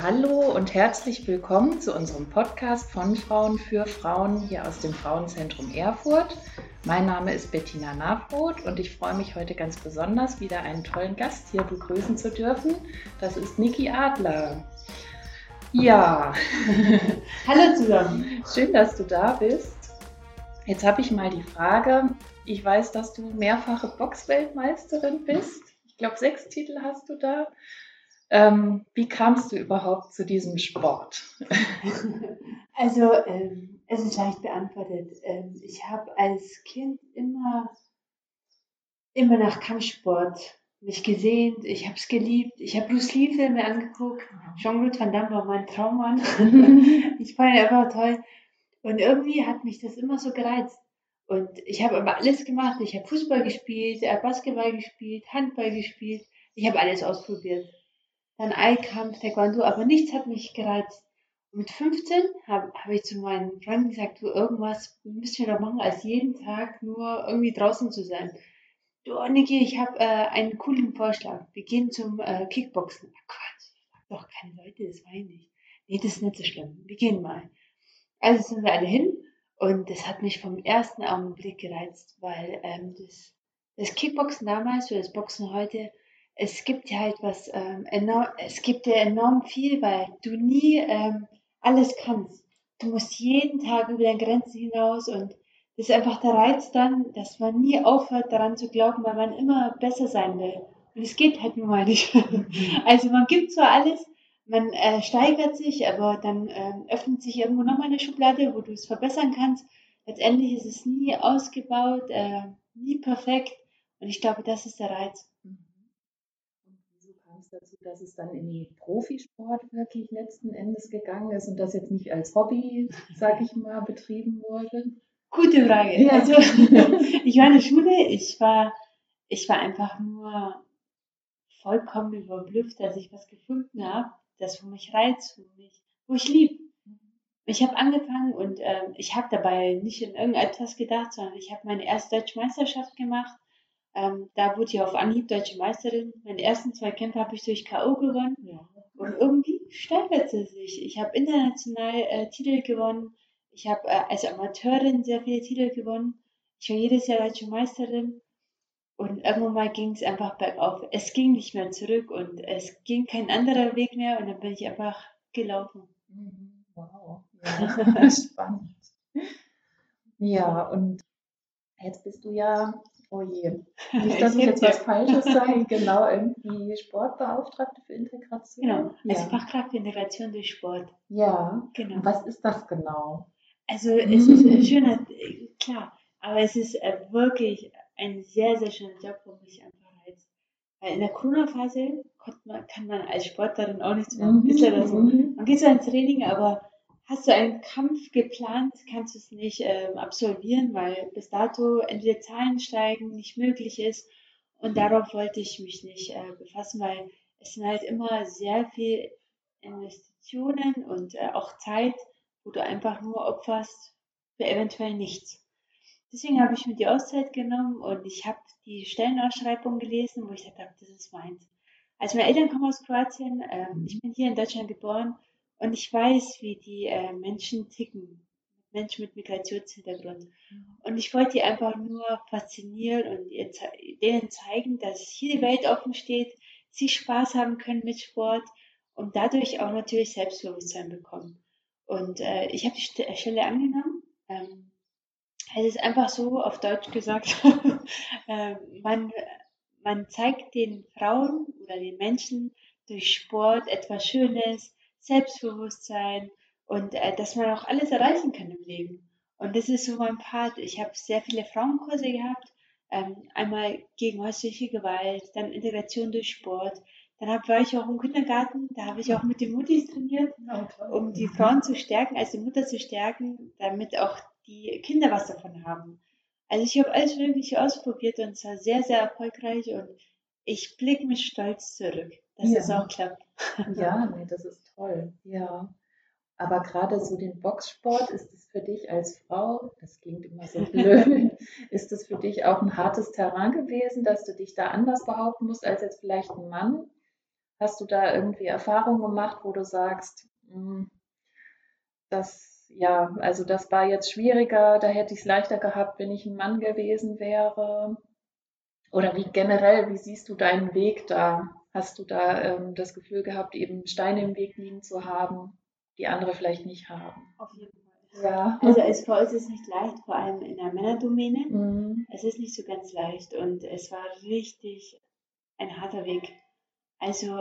Hallo und herzlich willkommen zu unserem Podcast von Frauen für Frauen hier aus dem Frauenzentrum Erfurt. Mein Name ist Bettina Nafroth und ich freue mich heute ganz besonders, wieder einen tollen Gast hier begrüßen zu dürfen. Das ist Niki Adler. Ja, Hallo zusammen. Schön, dass du da bist. Jetzt habe ich mal die Frage, ich weiß, dass du mehrfache Boxweltmeisterin bist. Ich glaube, 6 Titel hast du da. Wie kamst du überhaupt zu diesem Sport? Also, es ist leicht beantwortet. Ich habe als Kind immer nach Kampfsport mich gesehnt. Ich habe es geliebt. Ich habe Bruce Lee-Filme angeguckt. Jean-Claude Van Damme war mein Traummann. Ich fand ihn einfach toll. Und irgendwie hat mich das immer so gereizt. Und ich habe aber alles gemacht. Ich habe Fußball gespielt, Basketball gespielt, Handball gespielt. Ich habe alles ausprobiert. Dann Eilkampf, Taekwondo, aber nichts hat mich gereizt. Und mit 15 hab ich zu meinen Freunden gesagt, du, irgendwas müssen wir doch machen, als jeden Tag nur irgendwie draußen zu sein. Du, Niki, ich habe einen coolen Vorschlag. Wir gehen zum Kickboxen. Oh Gott, ich frag doch keine Leute, das meine ich. Nee, das ist nicht so schlimm. Wir gehen mal. Also sind wir alle hin und das hat mich vom ersten Augenblick gereizt, weil das Kickboxen damals oder das Boxen heute, es gibt ja halt es gibt ja enorm viel, weil du nie alles kannst. Du musst jeden Tag über deine Grenzen hinaus und das ist einfach der Reiz dann, dass man nie aufhört daran zu glauben, weil man immer besser sein will. Und es geht halt nun mal nicht. Also man gibt zwar alles, man steigert sich, aber dann öffnet sich irgendwo nochmal eine Schublade, wo du es verbessern kannst. Letztendlich ist es nie ausgebaut, nie perfekt. Und ich glaube, das ist der Reiz. Und wieso kam es dazu, dass es dann in den Profisport wirklich letzten Endes gegangen ist und das jetzt nicht als Hobby, sag ich mal, betrieben wurde? Gute Frage. Ja. Also, ich war in der Schule, ich war einfach nur vollkommen überblüfft, dass ich was gefunden habe, das für mich reizt, wo ich lieb. Ich habe angefangen und ich habe dabei nicht in irgendetwas gedacht, sondern ich habe meine erste deutsche Meisterschaft gemacht. Da wurde ich auf Anhieb deutsche Meisterin. Meine ersten 2 Kämpfe habe ich durch K.O. gewonnen. Ja. Und irgendwie steigert es sich. Ich habe international Titel gewonnen. Ich habe als Amateurin sehr viele Titel gewonnen. Ich war jedes Jahr deutsche Meisterin. Und irgendwann mal ging es einfach bergauf. Es ging nicht mehr zurück und es ging kein anderer Weg mehr. Und dann bin ich einfach gelaufen. Wow, ja, spannend. Ja, und jetzt bist du ja, oh je, nicht, dass ich jetzt was Falsches sage, genau, irgendwie Sportbeauftragte für Integration. Genau, also Ja. Fachkraft für Integration durch Sport. Ja, Genau. Und was ist das genau? Also es ist ein schöner, klar, aber es ist wirklich ein sehr, sehr schöner Job, wo mich einfach reizt. Weil in der Corona-Phase kann man als Sportlerin auch nichts machen. Ist leider so. Man geht zwar ins Training, aber hast du einen Kampf geplant, kannst du es nicht absolvieren, weil bis dato entweder Zahlen steigen, nicht möglich ist. Und darauf wollte ich mich nicht befassen, weil es sind halt immer sehr viel Investitionen und auch Zeit, wo du einfach nur opferst für eventuell nichts. Deswegen habe ich mir die Auszeit genommen und ich habe die Stellenausschreibung gelesen, wo ich dachte, das ist meins. Also meine Eltern kommen aus Kroatien, ich bin hier in Deutschland geboren und ich weiß, wie die Menschen ticken. Menschen mit Migrationshintergrund. Und ich wollte die einfach nur faszinieren und denen zeigen, dass hier die Welt offen steht, sie Spaß haben können mit Sport und dadurch auch natürlich Selbstbewusstsein bekommen. Und ich habe die Stelle angenommen. Es ist einfach so auf Deutsch gesagt, äh, man, man zeigt den Frauen oder den Menschen durch Sport etwas Schönes, Selbstbewusstsein und dass man auch alles erreichen kann im Leben. Und das ist so mein Part. Ich habe sehr viele Frauenkurse gehabt, einmal gegen häusliche Gewalt, dann Integration durch Sport. War ich auch im Kindergarten, da habe ich auch mit den Muttis trainiert, um die Frauen zu stärken, also die Mutter zu stärken, damit auch die Kinder was davon haben. Also ich habe alles Mögliche ausprobiert und es war sehr, sehr erfolgreich und ich blicke mit Stolz zurück, dass es auch klappt. Ja, nee, das ist toll. Ja. Aber gerade so den Boxsport, ist es für dich als Frau, das klingt immer so blöd, ist es für dich auch ein hartes Terrain gewesen, dass du dich da anders behaupten musst als jetzt vielleicht ein Mann? Hast du da irgendwie Erfahrungen gemacht, wo du sagst, also das war jetzt schwieriger, da hätte ich es leichter gehabt, wenn ich ein Mann gewesen wäre? Oder wie siehst du deinen Weg da? Hast du da das Gefühl gehabt, eben Steine im Weg liegen zu haben, die andere vielleicht nicht haben? Auf jeden Fall. Ja. Also als Frau ist es nicht leicht, vor allem in der Männerdomäne. Mhm. Es ist nicht so ganz leicht und es war richtig ein harter Weg. Also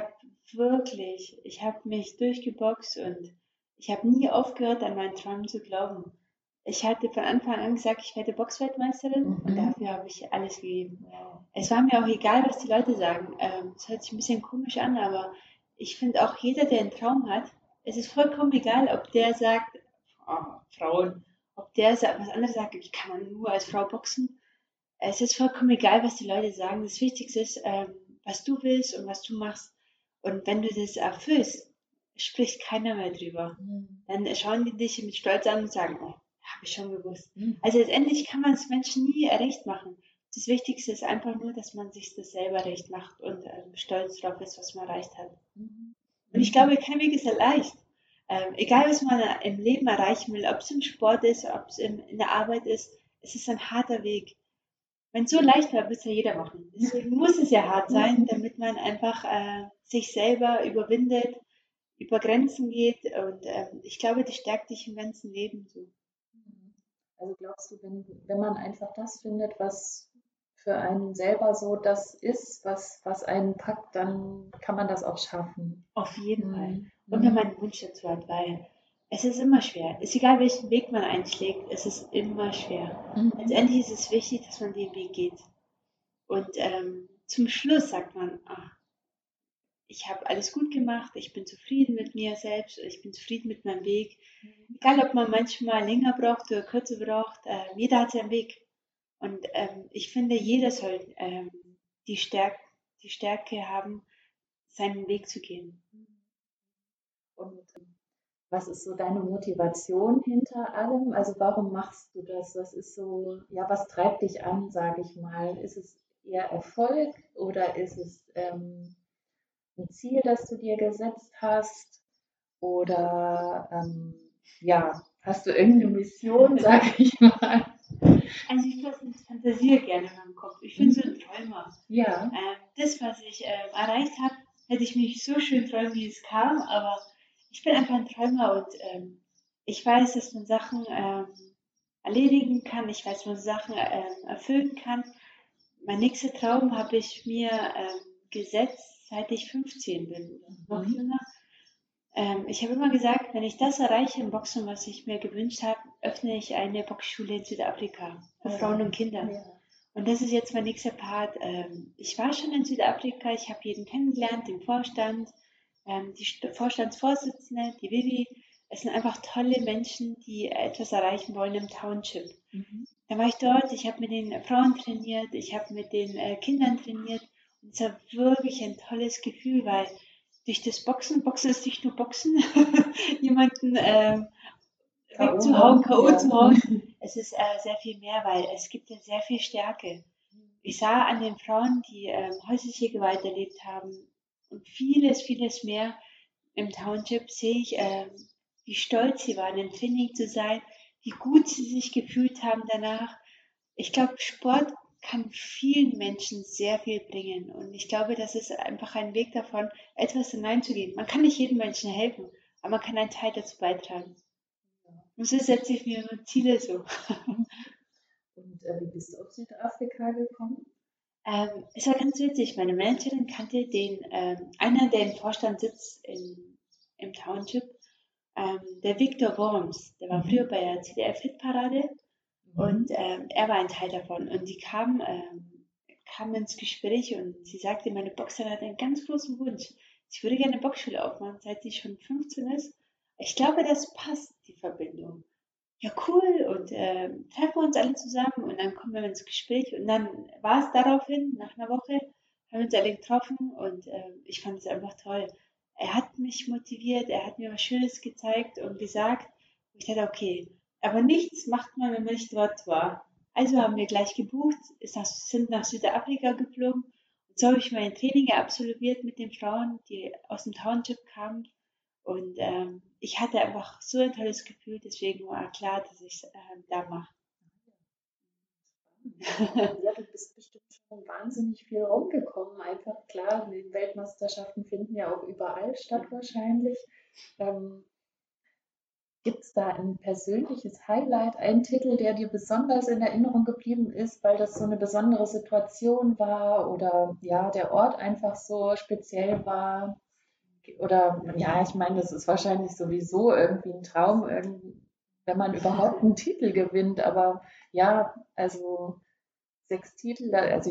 ich habe mich durchgeboxt und ich habe nie aufgehört, an meinen Traum zu glauben. Ich hatte von Anfang an gesagt, ich werde Boxweltmeisterin und Mhm. dafür habe ich alles gegeben. Es war mir auch egal, was die Leute sagen. Es hört sich ein bisschen komisch an, aber ich finde auch jeder, der einen Traum hat, es ist vollkommen egal, ob der sagt, Frauen, ob der was anderes sagt, ich kann man nur als Frau boxen. Es ist vollkommen egal, was die Leute sagen. Das Wichtigste ist, was du willst und was du machst. Und wenn du das erfüllst, spricht keiner mehr drüber. Mhm. Dann schauen die dich mit Stolz an und sagen, oh, habe ich schon gewusst. Mhm. Also letztendlich kann man es Menschen nie recht machen. Das Wichtigste ist einfach nur, dass man sich das selber recht macht und stolz drauf ist, was man erreicht hat. Mhm. Und ich glaube, kein Weg ist leicht. Egal, was man im Leben erreichen will, ob es im Sport ist, ob es in der Arbeit ist, es ist ein harter Weg. Wenn es so leicht wäre, würde es ja jeder machen. Deswegen muss es ja hart sein, damit man einfach sich selber überwindet, über Grenzen geht. Und ich glaube, das stärkt dich im ganzen Leben so. Also glaubst du, wenn man einfach das findet, was für einen selber so das ist, was einen packt, dann kann man das auch schaffen. Auf jeden Fall. Mhm. Und wenn Mhm. man einen Wunsch dazu hat, weil es ist immer schwer. Es ist egal, welchen Weg man einschlägt, es ist immer schwer. Mhm. Letztendlich ist es wichtig, dass man den Weg geht. Und zum Schluss sagt man, ach, ich habe alles gut gemacht, ich bin zufrieden mit mir selbst, ich bin zufrieden mit meinem Weg. Egal, ob man manchmal länger braucht oder kürzer braucht, jeder hat seinen Weg. Und ich finde, jeder soll die, Stärk die Stärke haben, seinen Weg zu gehen. Und was ist so deine Motivation hinter allem? Also warum machst du das? Was ist so, ja, was treibt dich an, sage ich mal? Ist es eher Erfolg oder ist es ein Ziel, das du dir gesetzt hast? Oder ja, hast du irgendeine Mission, sage ich mal? Also ich fantasiere gerne in meinem Kopf. Ich bin so ein Träumer. Ja. Das, was ich erreicht habe, hätte ich mich so schön träumen, wie es kam, aber ich bin einfach ein Träumer und ich weiß, dass man Sachen erledigen kann, ich weiß, dass man Sachen erfüllen kann. Mein nächster Traum habe ich mir gesetzt, seit ich 15 bin, noch jünger. Ich habe immer gesagt, wenn ich das erreiche im Boxen, was ich mir gewünscht habe, öffne ich eine Boxschule in Südafrika für Frauen und Kinder. Ja. Und das ist jetzt mein nächster Part. Ich war schon in Südafrika, ich habe jeden kennengelernt, den Vorstand, die Vorstandsvorsitzende, die Vivi. Es sind einfach tolle Menschen, die etwas erreichen wollen im Township. Mhm. Dann war ich dort, ich habe mit den Frauen trainiert, ich habe mit den Kindern trainiert. Und es war wirklich ein tolles Gefühl, weil durch das Boxen ist nicht nur Boxen, jemanden wegzuhauen, K.O. Ja. zu hauen. Es ist sehr viel mehr, weil es gibt ja sehr viel Stärke. Ich sah an den Frauen, die häusliche Gewalt erlebt haben und vieles, vieles mehr im Township, sehe ich, wie stolz sie waren, im Training zu sein, wie gut sie sich gefühlt haben danach. Ich glaube, Sport kann vielen Menschen sehr viel bringen. Und ich glaube, das ist einfach ein Weg davon, etwas hineinzugehen. Man kann nicht jedem Menschen helfen, aber man kann einen Teil dazu beitragen. Und so setze ich mir Ziele so. Und wie bist du auf Südafrika gekommen? Es war ganz witzig. Meine Managerin kannte einer, der im Vorstand sitzt im Township, der Victor Worms. Der war früher bei der CDF-Hitparade und er war ein Teil davon. Und die kam ins Gespräch und sie sagte, meine Boxerin hat einen ganz großen Wunsch. Sie würde gerne eine Boxschule aufmachen, seit sie schon 15 ist. Ich glaube, das passt, die Verbindung. Ja, cool, und treffen wir uns alle zusammen und dann kommen wir ins Gespräch. Und dann war es daraufhin, nach einer Woche, haben wir uns alle getroffen und ich fand es einfach toll. Er hat mich motiviert, er hat mir was Schönes gezeigt und gesagt, und ich dachte, okay, aber nichts macht man, wenn man nicht dort war. Also haben wir gleich gebucht, sind nach Südafrika geflogen So habe ich mein Training absolviert mit den Frauen, die aus dem Township kamen. Und ich hatte einfach so ein tolles Gefühl, deswegen war klar, dass ich da mache. Ja, du bist bestimmt schon wahnsinnig viel rumgekommen. Einfach klar, die Weltmeisterschaften finden ja auch überall statt wahrscheinlich. Ähm, Gibt es da ein persönliches Highlight, einen Titel, der dir besonders in Erinnerung geblieben ist, weil das so eine besondere Situation war oder ja, der Ort einfach so speziell war? Oder ja, ich meine, das ist wahrscheinlich sowieso irgendwie ein Traum, wenn man überhaupt einen Titel gewinnt. Aber ja, also 6 Titel, also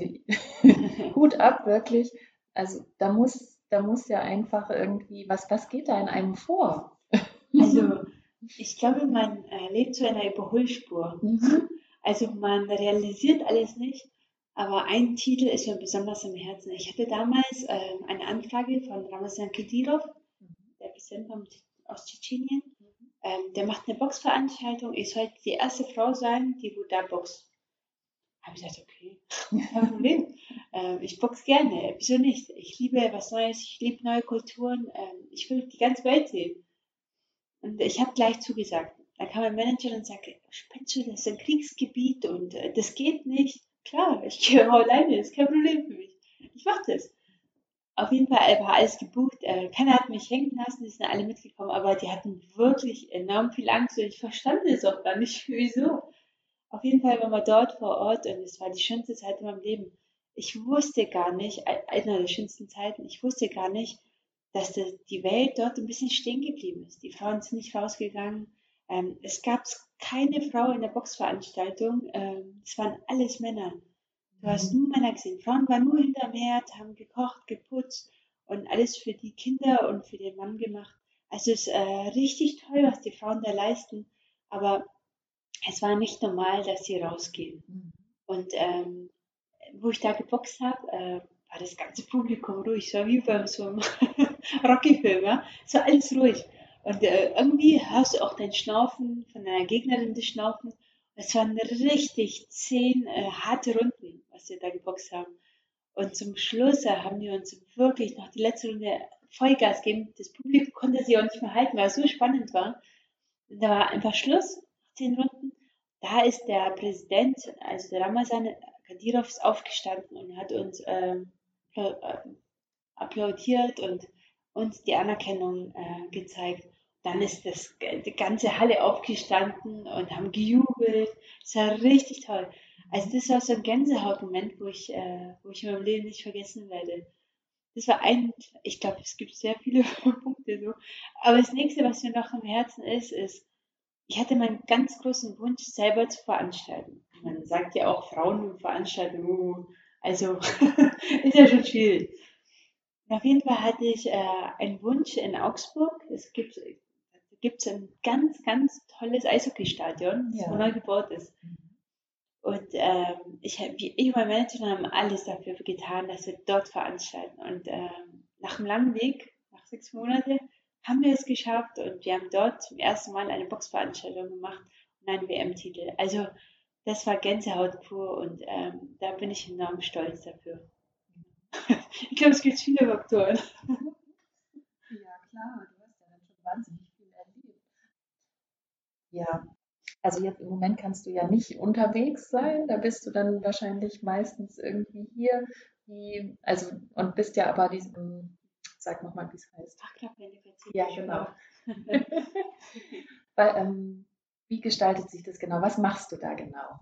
Hut ab, wirklich. Also da muss ja einfach irgendwie, was geht da in einem vor? Also ich glaube, man lebt zu einer Überholspur. Mhm. Also man realisiert alles nicht, aber ein Titel ist mir besonders am Herzen. Ich hatte damals eine Anfrage von Ramazan Kadyrov, der Präsident aus Tschetschenien. Der macht eine Boxveranstaltung. Ich sollte die erste Frau sein, die wo da boxt. Habe ich gesagt, okay, kein Problem. Ich boxe gerne. Wieso nicht? Ich liebe was Neues. Ich liebe neue Kulturen. Ich will die ganze Welt sehen. Und ich habe gleich zugesagt. Da kam mein Manager und sagte, spinnst du, das ist ein Kriegsgebiet und das geht nicht. Klar, ich gehe auch alleine, ist kein Problem für mich. Ich mache das. Auf jeden Fall war alles gebucht. Keiner hat mich hängen lassen, die sind alle mitgekommen, aber die hatten wirklich enorm viel Angst und ich verstand es auch gar nicht, wieso. Auf jeden Fall waren wir dort vor Ort und es war die schönste Zeit in meinem Leben. Ich wusste gar nicht, einer der schönsten Zeiten, ich wusste gar nicht, dass die Welt dort ein bisschen stehen geblieben ist. Die Frauen sind nicht rausgegangen. Es gab keine Frau in der Boxveranstaltung. Es waren alles Männer. Du hast nur Männer gesehen. Frauen waren nur hinterm Herd, haben gekocht, geputzt und alles für die Kinder und für den Mann gemacht. Also es ist richtig toll, was die Frauen da leisten. Aber es war nicht normal, dass sie rausgehen. Und wo ich da geboxt habe, war das ganze Publikum ruhig. Es war wie bei so einem Rocky-Film, ja. Es war alles ruhig. Und irgendwie hörst du auch dein Schnaufen von deiner Gegnerin, das Schnaufen. Es waren richtig 10 harte Runden, was wir da geboxt haben. Und zum Schluss haben wir uns wirklich noch die letzte Runde Vollgas gegeben. Das Publikum konnte sich auch nicht mehr halten, weil es so spannend war. Und da war einfach Schluss, nach 10 Runden. Da ist der Präsident, also der Ramazan Kadyrov, ist aufgestanden und hat uns applaudiert und uns die Anerkennung gezeigt. Dann ist die ganze Halle aufgestanden und haben gejubelt. Es war richtig toll. Also das war so ein Gänsehautmoment, wo ich in meinem Leben nicht vergessen werde. Das war ich glaube, es gibt sehr viele Punkte so. Aber das nächste, was mir noch am Herzen ist, ich hatte meinen ganz großen Wunsch, selber zu veranstalten. Man sagt ja auch Frauen und Veranstaltungen, also ist ja schon schwierig. Auf jeden Fall hatte ich einen Wunsch in Augsburg. Gibt's ein ganz, ganz tolles Eishockeystadion, das neu gebaut ist. Und ich und mein Manager haben alles dafür getan, dass wir dort veranstalten. Und nach einem langen Weg, nach 6 Monaten, haben wir es geschafft und wir haben dort zum ersten Mal eine Boxveranstaltung gemacht und einen WM-Titel. Also das war Gänsehaut pur und da bin ich enorm stolz dafür. Ich glaube, es gibt viele Faktoren. Ja, klar, du hast ja dann schon wahnsinnig viel erlebt. Ja, also jetzt im Moment kannst du ja nicht unterwegs sein, da bist du dann wahrscheinlich meistens irgendwie hier, also und bist ja aber diesem, sag nochmal, wie es heißt. Fachkraftmanufaktur. Ja, genau. Weil, wie gestaltet sich das genau? Was machst du da genau?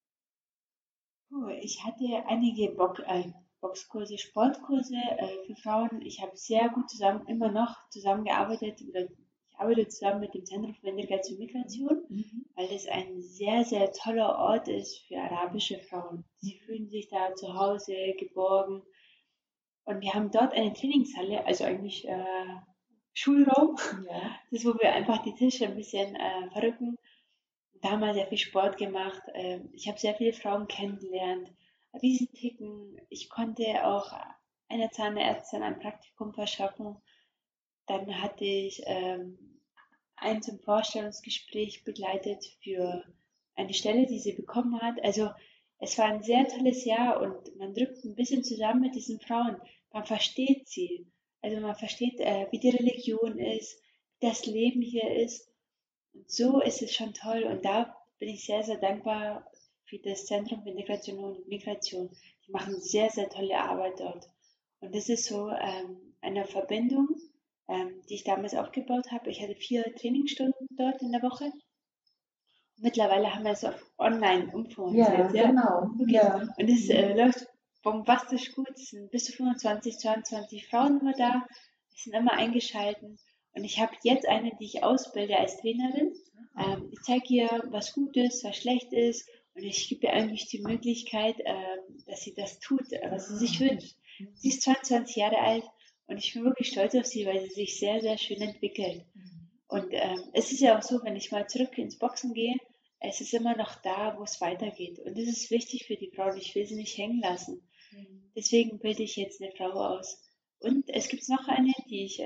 Ich hatte einige Boxkurse, Sportkurse für Frauen. Ich habe sehr gut immer noch zusammengearbeitet oder ich arbeite zusammen mit dem Zentrum für Integration und Migration, weil das ein sehr, sehr toller Ort ist für arabische Frauen. Sie fühlen sich da zu Hause, geborgen. Und wir haben dort eine Trainingshalle, also eigentlich Schulraum, Ja. das ist, wo wir einfach die Tische ein bisschen verrücken. Da haben wir sehr viel Sport gemacht. Ich habe sehr viele Frauen kennengelernt, wie sie ticken. Ich konnte auch einer Zahnärztin ein Praktikum verschaffen. Dann hatte ich einen zum Vorstellungsgespräch begleitet für eine Stelle, die sie bekommen hat. Also Es war ein sehr tolles Jahr und man drückt ein bisschen zusammen mit diesen Frauen. Man versteht sie. Also man versteht, wie die Religion ist, wie das Leben hier ist. Und so ist es schon toll. Und da bin ich sehr, sehr dankbar für das Zentrum für Integration und Migration. Die machen sehr, sehr tolle Arbeit dort. Und das ist so eine Verbindung, die ich damals aufgebaut habe. Ich hatte 4 Trainingsstunden dort in der Woche. Mittlerweile haben wir es auf online Ja, umformatiert, ja. genau. Wirklich. Ja. Und es läuft bombastisch gut. Es sind bis zu 25, 22 Frauen immer da. Die sind immer eingeschalten. Und ich habe jetzt eine, die ich ausbilde als Trainerin. Ich zeige ihr, was gut ist, was schlecht ist. Und ich gebe ihr eigentlich die Möglichkeit, dass sie das tut, was sie sich wünscht. Sie ist 22 Jahre alt und ich bin wirklich stolz auf sie, weil sie sich sehr, sehr schön entwickelt. Und es ist ja auch so, wenn ich mal zurück ins Boxen gehe, es ist immer noch da, wo es weitergeht. Und das ist wichtig für die Frau. Ich will sie nicht hängen lassen. Deswegen bilde ich jetzt eine Frau aus. Und es gibt noch eine, die ich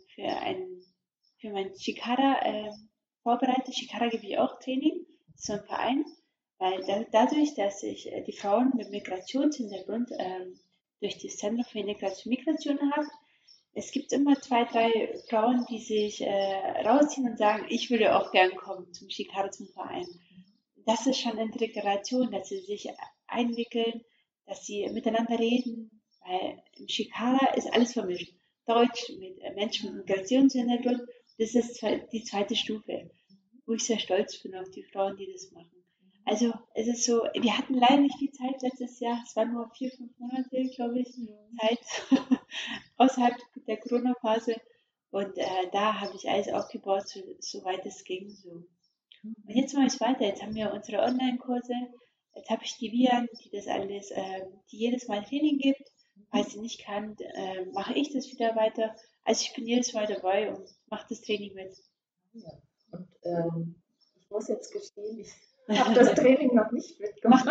für mein Shikara vorbereite. Shikara gebe ich auch Training, so ein Verein. Weil dadurch, dass ich die Frauen mit Migrationshintergrund durch das Zentrum für Integration und Migration habe, es gibt immer 2, 3 Frauen, die sich rausziehen und sagen, ich würde auch gern kommen zum Shikara, zum Verein. Das ist schon Integration, dass sie sich einwickeln, dass sie miteinander reden, weil im Shikara ist alles vermischt. Deutsch mit Menschen mit Migrationshintergrund, das ist die zweite Stufe, wo ich sehr stolz bin auf die Frauen, die das machen. Also es ist so, wir hatten leider nicht viel Zeit letztes Jahr, es waren nur 4, 5 Monate, glaube ich, Zeit außerhalb der Corona-Phase. Und da habe ich alles aufgebaut, soweit es ging. So. Und jetzt mache ich weiter. Jetzt haben wir unsere Online-Kurse. Jetzt habe ich die Vian, die das alles, die jedes Mal Training gibt. Falls sie nicht kann, mache ich das wieder weiter. Also ich bin jedes Mal dabei und mache das Training mit. Ja. Und ich muss jetzt gestehen, ich habe das Training noch nicht mitgemacht.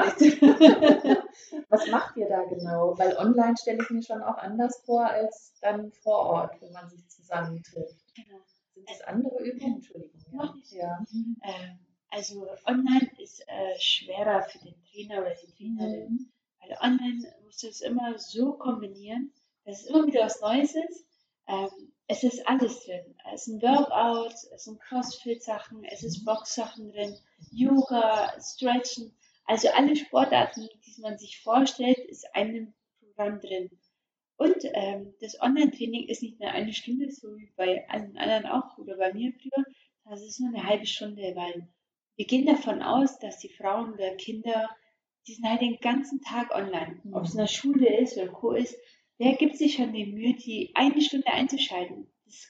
Was macht ihr da genau? Weil online stelle ich mir schon auch anders vor als dann vor Ort, wenn man sich zusammentrifft. Genau. Sind das andere Übungen? Entschuldigung. Noch nicht. Ja. Also online ist schwerer für den Trainer oder die Trainerin, weil online musst du es immer so kombinieren, dass es immer wieder was Neues ist. Es ist alles drin. Es sind Workouts, es sind Crossfit-Sachen, es ist Box-Sachen drin, Yoga, Stretchen. Also alle Sportarten, die man sich vorstellt, ist in einem Programm drin. Und das Online-Training ist nicht nur eine Stunde, so wie bei allen anderen auch oder bei mir früher, sondern es ist nur eine halbe Stunde, weil wir gehen davon aus, dass die Frauen oder Kinder, die sind halt den ganzen Tag online. Ob es in der Schule ist oder Co. ist, wer gibt sich schon die Mühe, die eine Stunde einzuschalten?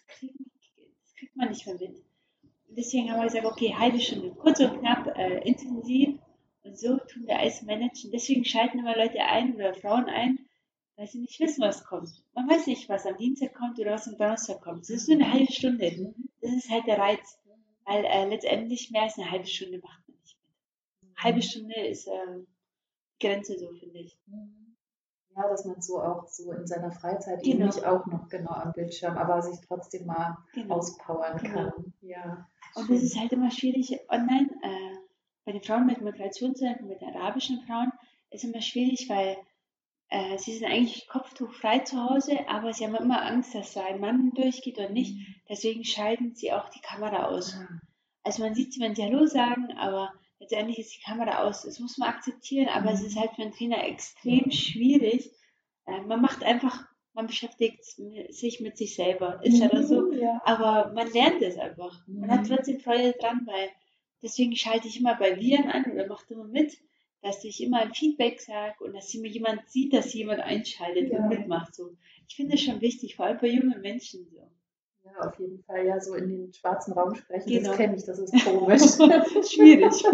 Das kriegt man nicht mehr mit. Und deswegen haben wir gesagt, okay, halbe Stunde, kurz und knapp, intensiv. Und so tun wir alles managen. Deswegen schalten immer Leute ein oder Frauen ein, weil sie nicht wissen, was kommt. Man weiß nicht, was am Dienstag kommt oder was am Donnerstag kommt. Es ist nur eine halbe Stunde. Das ist halt der Reiz. Weil letztendlich mehr als eine halbe Stunde macht man nicht mit. Halbe Stunde ist Grenze so, finde ich. Ja, dass man so auch so in seiner Freizeit eben Genau. nicht auch noch genau am Bildschirm, aber sich trotzdem mal Genau. auspowern Genau. kann. Ja, Und schön. das ist halt immer schwierig online. Bei den Frauen mit Migrationshintergrund, mit den arabischen Frauen, ist immer schwierig, weil sie sind eigentlich kopftuchfrei zu Hause, aber sie haben immer Angst, dass da ein Mann durchgeht oder nicht. Deswegen schalten sie auch die Kamera aus. Also man sieht sie, wenn sie Hallo sagen, aber letztendlich ist die Kamera aus. Das muss man akzeptieren, aber es ist halt für einen Trainer extrem schwierig. Man macht einfach, man beschäftigt sich mit sich selber. Ist ja so. Ja. Aber man lernt es einfach. Man hat trotzdem Freude dran, weil deswegen schalte ich immer bei Viren an oder mache immer mit, dass ich immer ein Feedback sage und dass immer jemand sieht, dass jemand einschaltet und mitmacht. So. Ich finde das schon wichtig, vor allem bei jungen Menschen. So. Ja, auf jeden Fall. Ja, so in den schwarzen Raum sprechen, Genau. das kenne ich, das ist komisch. Schwierig.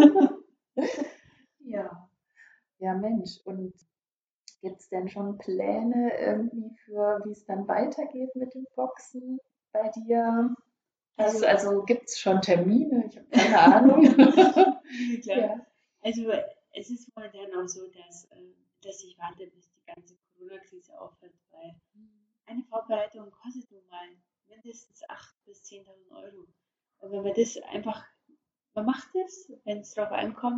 Ja. Ja, Mensch. Und gibt es denn schon Pläne irgendwie für, wie es dann weitergeht mit dem Boxen bei dir? Also gibt es schon Termine? Ich habe keine Ahnung. Klar. Ja. Also es ist momentan auch so, dass ich warte, bis die ganze Corona-Krise aufhört, weil eine Vorbereitung kostet nun mal mindestens 8.000 bis 10.000 Euro. Und wenn man das einfach, man macht es, wenn es drauf ankommt,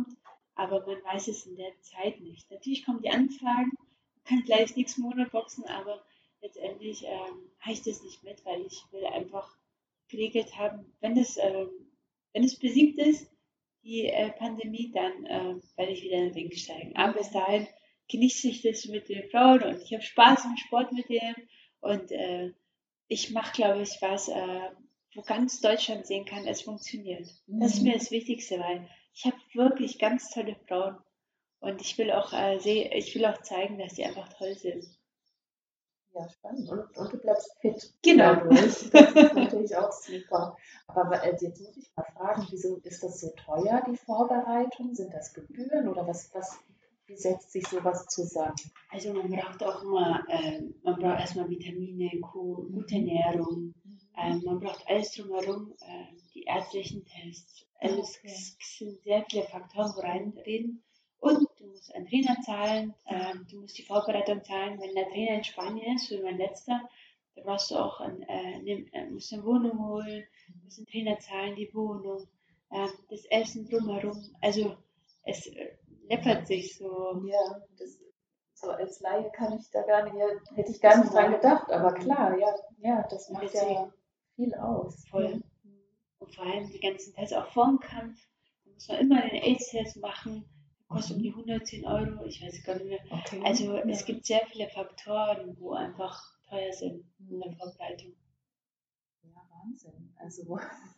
aber man weiß es in der Zeit nicht. Natürlich kommen die Anfragen, kann gleich nächsten Monat boxen, aber letztendlich habe ich das nicht mit, weil ich will einfach geregelt haben, wenn es besiegt ist, die Pandemie, dann werde ich wieder in den Ring steigen. Aber bis dahin genieße ich das mit den Frauen und ich habe Spaß im Sport mit denen und ich mache, glaube ich, was, wo ganz Deutschland sehen kann, es funktioniert. Das ist mir das Wichtigste, weil ich habe wirklich ganz tolle Frauen und ich will auch zeigen, dass die einfach toll sind. Ja, spannend. Und du bleibst fit Genau. dadurch. Das ist natürlich auch super. Aber jetzt muss ich mal fragen, wieso ist das so teuer, die Vorbereitung? Sind das Gebühren oder wie setzt sich sowas zusammen? Also man braucht auch immer, man braucht erstmal Vitamine, gute Ernährung, man braucht alles drumherum, die ärztlichen Tests. Also es sind sehr viele Faktoren, wo reinreden. Und du musst einen Trainer zahlen, du musst die Vorbereitung zahlen. Wenn der Trainer in Spanien ist, wie mein letzter, dann brauchst du auch musst eine Wohnung holen, musst den Trainer zahlen, die Wohnung, das Essen drumherum. Also es läppert sich so. Ja, so als Laie kann ich da gar nicht, hätte ich gar nicht dran gedacht, aber klar, ja, das macht ja viel aus. Voll. Und vor allem die ganzen Tests auch vor dem Kampf. Da muss man immer den AIDS-Test machen. Kostet um die 110 Euro, ich weiß gar nicht mehr. Okay. Also es gibt sehr viele Faktoren, wo einfach teuer sind in der Vorbereitung. Ja, Wahnsinn. Also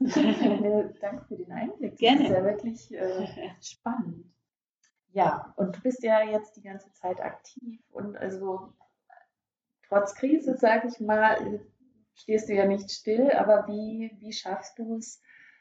danke für den Einblick. Gerne. Das ist ja wirklich spannend. Ja, und du bist ja jetzt die ganze Zeit aktiv und also trotz Krise, sage ich mal, stehst du ja nicht still, aber wie schaffst du es,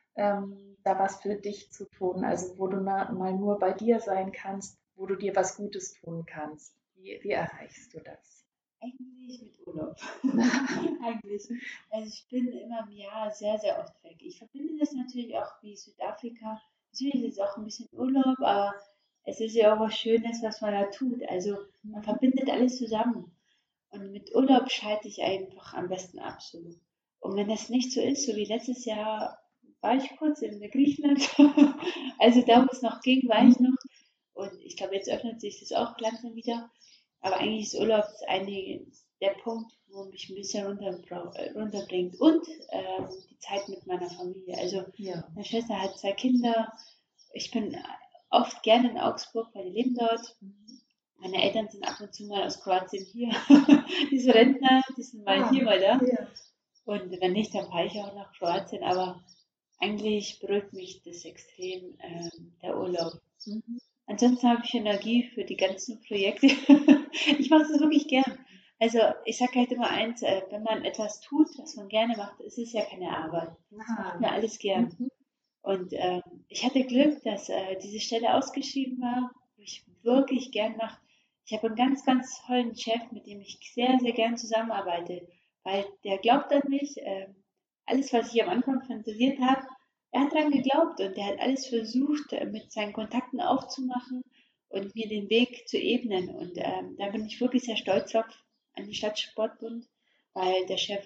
da was für dich zu tun? Also wo du mal nur bei dir sein kannst, wo du dir was Gutes tun kannst. Wie erreichst du das? Eigentlich mit Urlaub. Eigentlich. Also ich bin immer im Jahr sehr, sehr oft weg. Ich verbinde das natürlich auch wie Südafrika. Natürlich ist es auch ein bisschen Urlaub, aber es ist ja auch was Schönes, was man da tut. Also man verbindet alles zusammen. Und mit Urlaub schalte ich einfach am besten ab. So. Und wenn das nicht so ist, so wie letztes Jahr, war ich kurz in Griechenland. Also da, wo es noch ging, war ich noch. Und ich glaube, jetzt öffnet sich das auch langsam wieder. Aber eigentlich ist Urlaub der Punkt, wo mich ein bisschen runterbringt. Und die Zeit mit meiner Familie. Also meine Schwester hat 2 Kinder. Ich bin oft gerne in Augsburg, weil die leben dort. Meine Eltern sind ab und zu mal aus Kroatien hier. Die sind Rentner, die sind mal hier, mal da. Ja. Und wenn nicht, dann fahre ich auch nach Kroatien. Aber eigentlich beruhigt mich das extrem, der Urlaub. Ansonsten habe ich Energie für die ganzen Projekte. Ich mache das wirklich gern. Also ich sage halt immer eins, wenn man etwas tut, was man gerne macht, ist es ja keine Arbeit. Das macht mir alles gern. Und ich hatte Glück, dass diese Stelle ausgeschrieben war, wo ich wirklich gern mache. Ich habe einen ganz, ganz tollen Chef, mit dem ich sehr, sehr gern zusammenarbeite, weil der glaubt an mich. Alles, was ich am Anfang fantasiert habe, er hat daran geglaubt und er hat alles versucht, mit seinen Kontakten aufzumachen und mir den Weg zu ebnen. Und da bin ich wirklich sehr stolz drauf an die Stadtsportbund, weil der Chef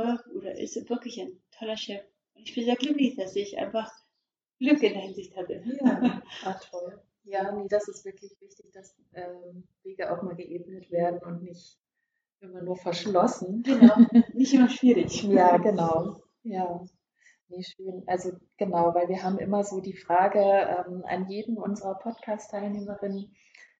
ist wirklich ein toller Chef. Und ich bin sehr glücklich, dass ich einfach Glück in der Hinsicht hatte. Ja, toll. Ja, nee, das ist wirklich wichtig, dass Wege auch mal geebnet werden und nicht immer nur verschlossen. Genau, nicht immer schwierig. Ja, genau. Ja, nee, schön. Also genau, weil wir haben immer so die Frage an jeden unserer Podcast-Teilnehmerinnen,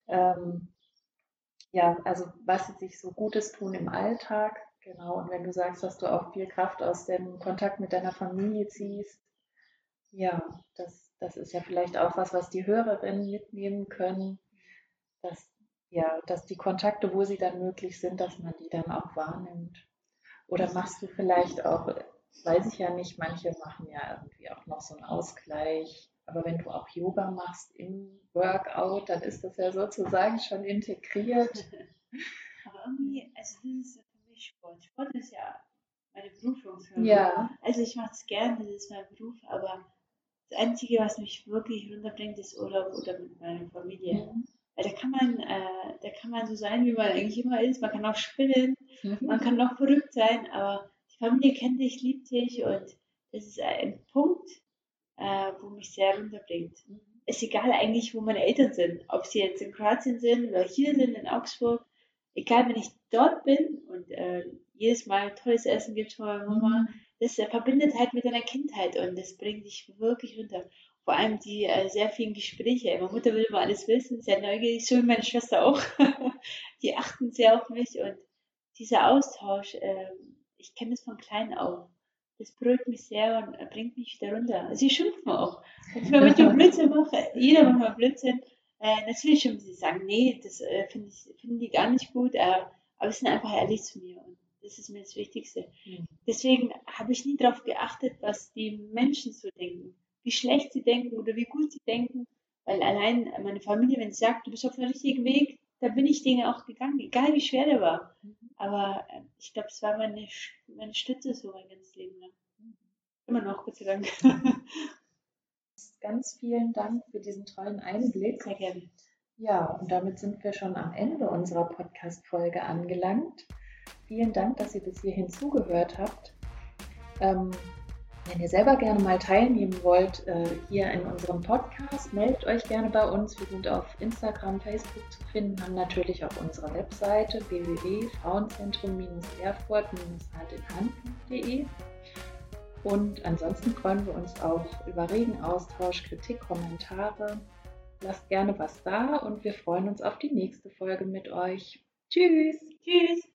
ja, also was sie sich so Gutes tun im Alltag. Genau, und wenn du sagst, dass du auch viel Kraft aus dem Kontakt mit deiner Familie ziehst, ja, das ist ja vielleicht auch was die Hörerinnen mitnehmen können, dass, ja, dass die Kontakte, wo sie dann möglich sind, dass man die dann auch wahrnimmt. Oder machst du vielleicht auch, weiß ich ja nicht, manche machen ja irgendwie auch noch so einen Ausgleich. Aber wenn du auch Yoga machst im Workout, dann ist das ja sozusagen schon integriert. Aber irgendwie, also das ist ja für mich Sport. Sport ist ja meine Berufung. Ja. Also ich mache es gern, das ist mein Beruf, aber das Einzige, was mich wirklich runterbringt, ist Urlaub oder mit meiner Familie. Weil da kann man so sein, wie man eigentlich immer ist. Man kann auch spinnen, man kann auch verrückt sein, aber die Familie kennt dich, liebt dich und das ist ein Punkt, wo mich sehr runterbringt. ist egal eigentlich, wo meine Eltern sind. Ob sie jetzt in Kroatien sind oder hier sind, in Augsburg. Egal, wenn ich dort bin und jedes Mal tolles Essen gibt von meiner Mama, das verbindet halt mit deiner Kindheit und das bringt dich wirklich runter. Vor allem die sehr vielen Gespräche. Meine Mutter will immer alles wissen, sehr neugierig, so wie meine Schwester auch. Die achten sehr auf mich und dieser Austausch, ich kenne das von klein auf. Das beruhigt mich sehr und bringt mich wieder runter. Sie schimpfen auch. Wenn ich mal mit dem Blödsinn mache, jeder macht mal Blödsinn. Natürlich schimpfen sie, sagen, nee, das finden die gar nicht gut, aber sie sind einfach ehrlich zu mir und das ist mir das Wichtigste. Deswegen habe ich nie darauf geachtet, was die Menschen so denken, wie schlecht sie denken oder wie gut sie denken, weil allein meine Familie, wenn sie sagt, du bist auf dem richtigen Weg, dann bin ich Dinge auch gegangen, egal wie schwer der war. Aber ich glaube, es war meine Stütze so mein ganzes Leben lang. Immer noch, Gott sei Dank. Ganz vielen Dank für diesen tollen Einblick. Sehr gerne. Ja, und damit sind wir schon am Ende unserer Podcast-Folge angelangt. Vielen Dank, dass ihr bis hierhin zugehört habt. Wenn ihr selber gerne mal teilnehmen wollt hier in unserem Podcast, meldet euch gerne bei uns. Wir sind auf Instagram, Facebook zu finden, haben natürlich auch unsere Webseite www.frauenzentrum-erfurt-hardinhand.de. Und ansonsten freuen wir uns auch über regen Austausch, Kritik, Kommentare. Lasst gerne was da und wir freuen uns auf die nächste Folge mit euch. Tschüss! Tschüss!